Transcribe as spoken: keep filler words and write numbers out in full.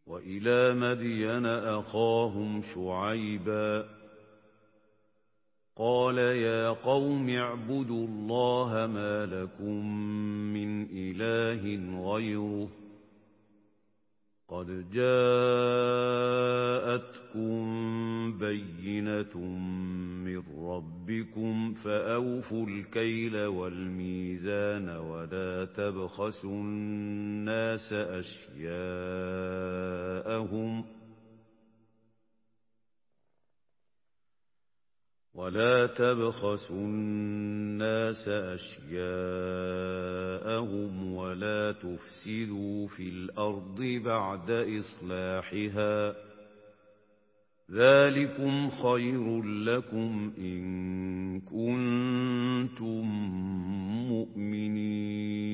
وإلى مدين أخاهم شعيبا قال يا قوم اعبدوا الله ما لكم من إله غيره قد جاءتكم بينة من ربكم فأوفوا الكيل والميزان ولا تبخسوا الناس أشياءهم ولا تبخسوا الناس أشياءهم ولا تفسدوا في الأرض بعد إصلاحها ذلكم خير لكم إن كنتم مؤمنين